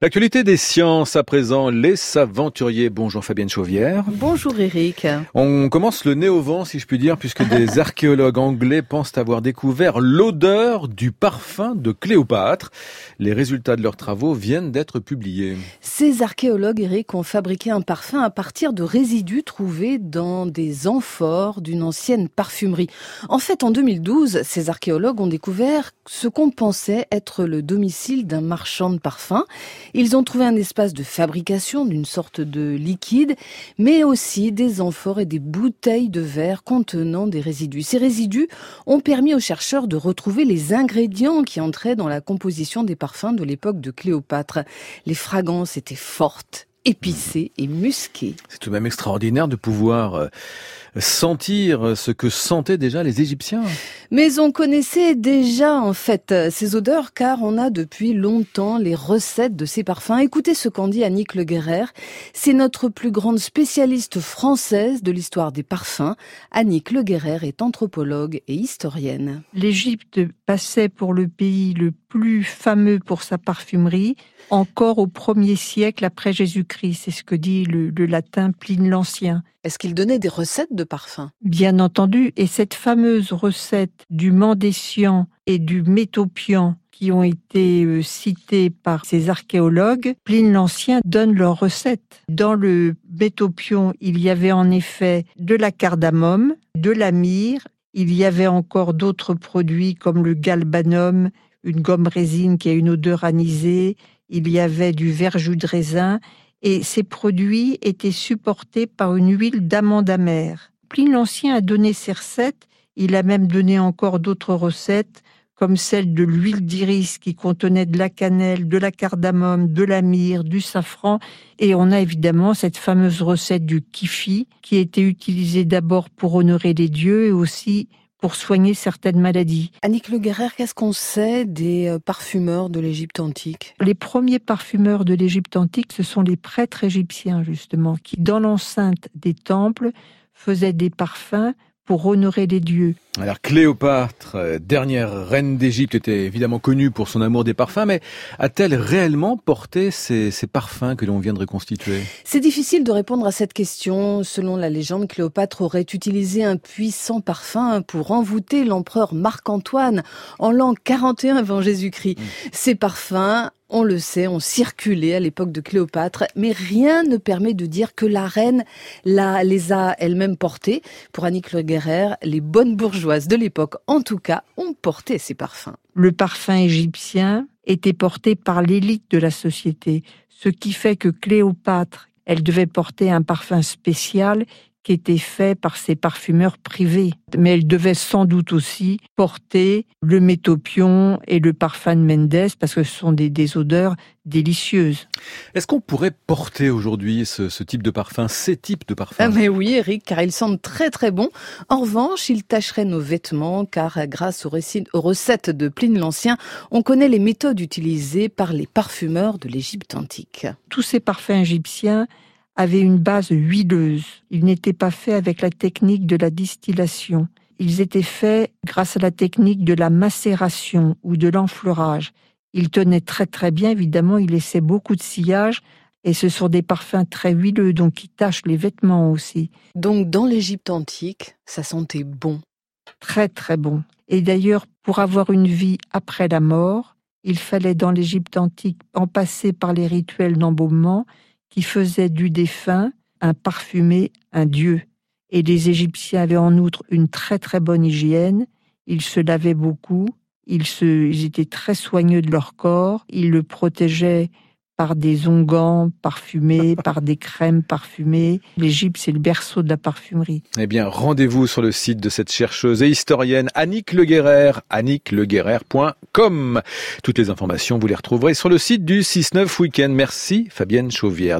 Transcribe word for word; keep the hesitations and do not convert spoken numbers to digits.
L'actualité des sciences à présent, les Saventuriers. Bonjour Fabienne Chauvière. Bonjour Eric. On commence le nez au vent, si je puis dire, puisque des archéologues anglais pensent avoir découvert l'odeur du parfum de Cléopâtre. Les résultats de leurs travaux viennent d'être publiés. Ces archéologues, Eric, ont fabriqué un parfum à partir de résidus trouvés dans des amphores d'une ancienne parfumerie. En fait, en deux mille douze, ces archéologues ont découvert ce qu'on pensait être le domicile d'un marchand de parfums. Ils ont trouvé un espace de fabrication d'une sorte de liquide, mais aussi des amphores et des bouteilles de verre contenant des résidus. Ces résidus ont permis aux chercheurs de retrouver les ingrédients qui entraient dans la composition des parfums de l'époque de Cléopâtre. Les fragrances étaient fortes, épicées et musquées. C'est tout de même extraordinaire de pouvoir sentir ce que sentaient déjà les Égyptiens. Mais on connaissait déjà en fait ces odeurs car on a depuis longtemps les recettes de ces parfums. Écoutez ce qu'en dit Annick Le Guerrer. C'est notre plus grande spécialiste française de l'histoire des parfums. Annick Le Guerrer est anthropologue et historienne. L'Égypte passait pour le pays le plus fameux pour sa parfumerie encore au premier siècle après Jésus-Christ. C'est ce que dit le, le latin Pline l'Ancien. Est-ce qu'il donnait des recettes de parfums ? Bien entendu, et cette fameuse recette du mandécian et du métopian qui ont été euh, cités par ces archéologues, Pline l'Ancien donne leur recette. Dans le métopion, il y avait en effet de la cardamome, de la myrrhe, il y avait encore d'autres produits comme le galbanum, une gomme résine qui a une odeur anisée, il y avait du verjus de raisin, et ces produits étaient supportés par une huile d'amande amère. Pline l'Ancien a donné ces recettes, il a même donné encore d'autres recettes, comme celle de l'huile d'iris qui contenait de la cannelle, de la cardamome, de la myrrhe, du safran, et on a évidemment cette fameuse recette du kifi, qui a été utilisée d'abord pour honorer les dieux et aussi pour soigner certaines maladies. Annick Le Guerrer, qu'est-ce qu'on sait des parfumeurs de l'Égypte antique ? Les premiers parfumeurs de l'Égypte antique, ce sont les prêtres égyptiens, justement, qui, dans l'enceinte des temples, faisaient des parfums pour honorer les dieux. Alors Cléopâtre, dernière reine d'Égypte, était évidemment connue pour son amour des parfums, mais a-t-elle réellement porté ces, ces parfums que l'on vient de reconstituer ? C'est difficile de répondre à cette question. Selon la légende, Cléopâtre aurait utilisé un puissant parfum pour envoûter l'empereur Marc-Antoine en l'an quarante et un avant Jésus-Christ. Mmh. Ces parfums, on le sait, ont circulé à l'époque de Cléopâtre, mais rien ne permet de dire que la reine la, les a elle-même portés. Pour Annick Le Guerrer, les bonnes bourgeoises de l'époque, en tout cas, ont porté ces parfums. Le parfum égyptien était porté par l'élite de la société, ce qui fait que Cléopâtre, elle devait porter un parfum spécial qui était fait par ses parfumeurs privés. Mais elle devait sans doute aussi porter le métopion et le parfum de Méndès, parce que ce sont des, des odeurs délicieuses. Est-ce qu'on pourrait porter aujourd'hui ce, ce type de parfum, ces types de parfums ? Ah mais oui, Eric, car ils sentent très très bon. En revanche, ils tacheraient nos vêtements, car grâce aux, récits, aux recettes de Pline l'Ancien, on connaît les méthodes utilisées par les parfumeurs de l'Égypte antique. Tous ces parfums égyptiens avaient une base huileuse. Ils n'étaient pas faits avec la technique de la distillation. Ils étaient faits grâce à la technique de la macération ou de l'enfleurage. Ils tenaient très très bien, évidemment, ils laissaient beaucoup de sillage et ce sont des parfums très huileux, donc qui tachent les vêtements aussi. Donc dans l'Égypte antique, ça sentait bon. Très très bon. Et d'ailleurs, pour avoir une vie après la mort, il fallait dans l'Égypte antique en passer par les rituels d'embaumement qui faisait du défunt un parfumé, un dieu. Et les Égyptiens avaient en outre une très très bonne hygiène, ils se lavaient beaucoup, ils, se, ils étaient très soigneux de leur corps, ils le protégeaient par des onguents parfumés, par des crèmes parfumées. L'Égypte, c'est le berceau de la parfumerie. Eh bien, rendez-vous sur le site de cette chercheuse et historienne Annick Le Guerrer, annick le guerrer point com. Toutes les informations, vous les retrouverez sur le site du six neuf Week-end. Merci Fabienne Chauvière.